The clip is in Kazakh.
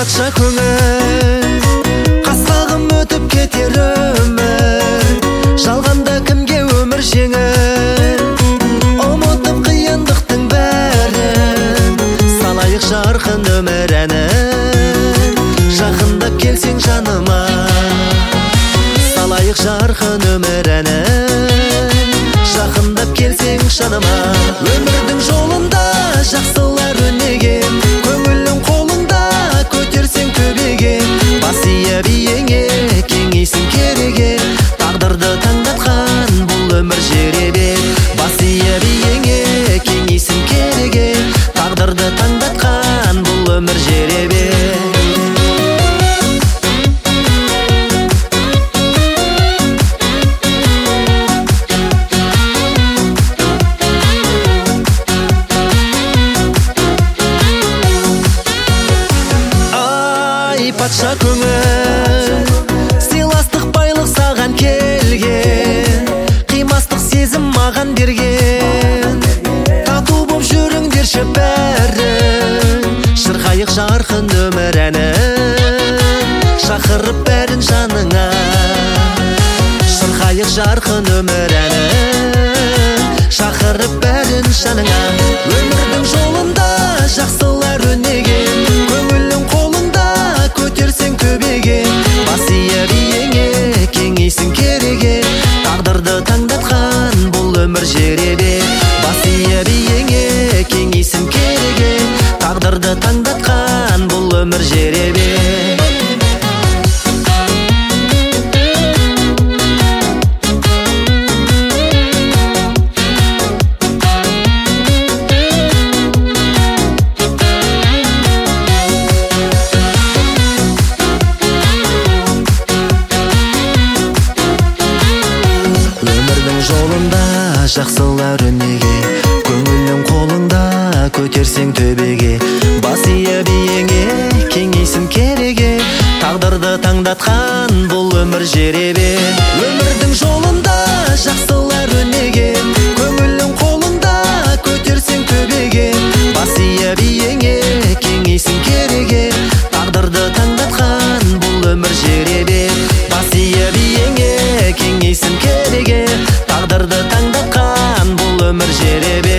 патша көңіл, қасқағым өтіп кетер өмір, жалғанда кімге өмір жеңіл, ұмытып қиындықтың бәрін, салайық жарқын өмір әнін, жақындап келсең жаныма, салайық жарқын өмір әнін, жақындап келсең жаныма. Өмірдің жолында жақсылар өнеген, көңілің қолыңда көтерсең төбеге, бас ие биеңе кеңейсін кереге, тағдырды таңдатқан бұл өмір жеребе, бас ие биеңе кеңейсін кереге, тағдырды таңдатқан бұл өмір жеребе. Патша көңіл, сыйластық байлық саған келген, қимастық сезім маған берген, тату боп жүріңдерші бәрін, шырқайық жарқын өмір әнін, шақырып бәрін жаныңа, шырқайық жарқын өмір әнін, шақырып бәрін жаныңа. Өмірдің жолында жақсылар өнеген, көңілің қолыңда көтерсең төбеге, бас ие биеңе кеңейсін кереге, тағдырды таңдатқан бұл өмір жеребе, бас ие биеңе кеңейсін кереге, тағдырды таңдатқан бұл өмір жеребе. Жолында жақсылар өнеге, көңілің қолыңда көтерсең төбеге, бас ие биеңе кеңейсін кереге, тағдырды таңдатқан бұл өмір жеребе. Өмірдің жолында жақсылар өнеген, көңілің қолыңда көтерсең төбеге, бас ие биеңе кеңейсін кереге, тағдырды таңдатқан бұл өмір жеребе, бас ие биеңе кеңейсін кереге, тағдырды таңдатқан бұл өмір жеребе.